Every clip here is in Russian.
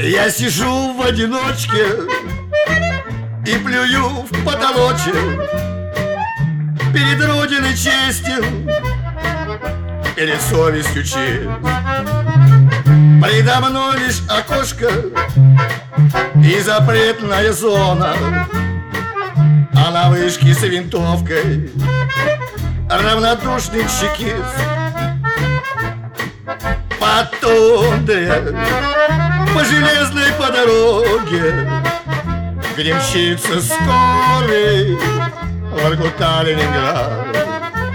Я сижу в одиночке и плюю в потолочек. Перед Родиной честен, перед совестью честь. Предо мной лишь окошко и запретная зона, а на вышке с винтовкой равнодушный чекист. По тундре, по железной по дороге, где мчится скорый Воркута, Ленинград.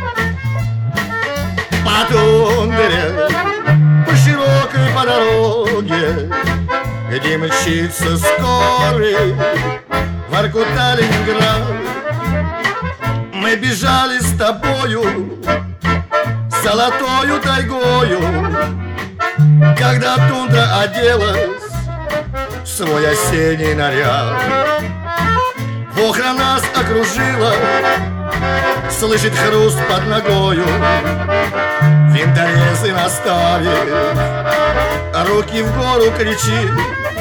По тундре, по широкой по дороге, где мчится скорый Воркута, Ленинград. Мы бежали с тобою золотою тайгою, когда тундра оделась в свой осенний наряд. Вохра нас окружила, слышит хруст под ногою. Винторезы наставит, руки в гору кричит.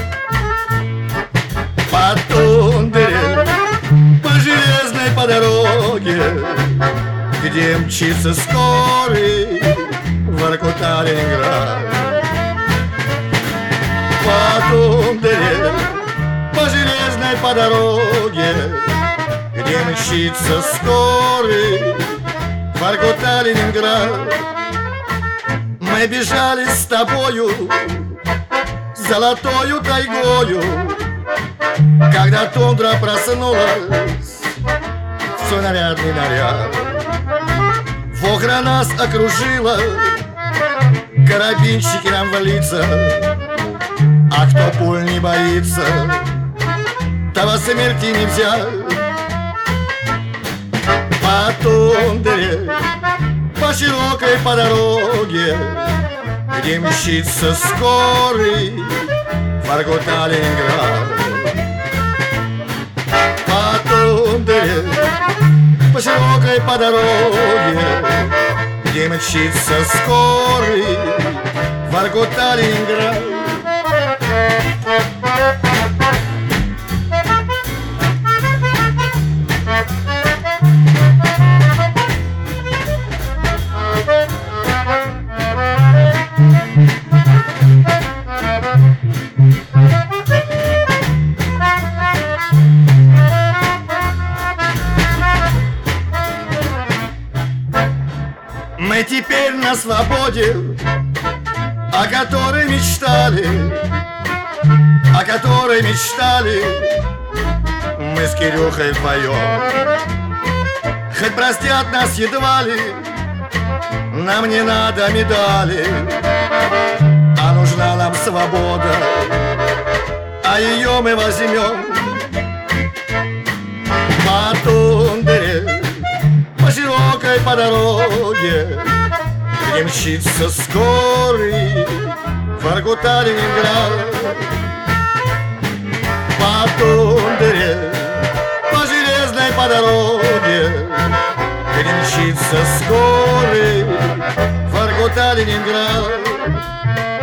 По тундре, по железной по дороге, где мчится скорый Воркута, Ленинград. По тундре, по железной по дороге, где мчится скорый Воркута, Ленинград. Мы бежали с тобою золотою тайгою, когда тундра проснулась в свой нарядный наряд. Вохра нас окружила, карабинщики нам в лица. А кто пуль не боится, того смерти не взять. По тундре, по широкой по дороге, где мчится скорый Воркута, Ленинград. По тундре, по широкой по дороге, где мчится скорый Воркута, Ленинград. Мы теперь на свободе, о которой мечтали, о которой мечтали мы с Кирюхой вдвоем. Хоть простят нас едва ли, нам не надо медали, а нужна нам свобода, а ее мы возьмем. По тундре, по широкой по дороге, где мчится скорый Воркута, Ленинград. По тундре, по железной по дороге, где мчится скорый Воркута, Ленинград.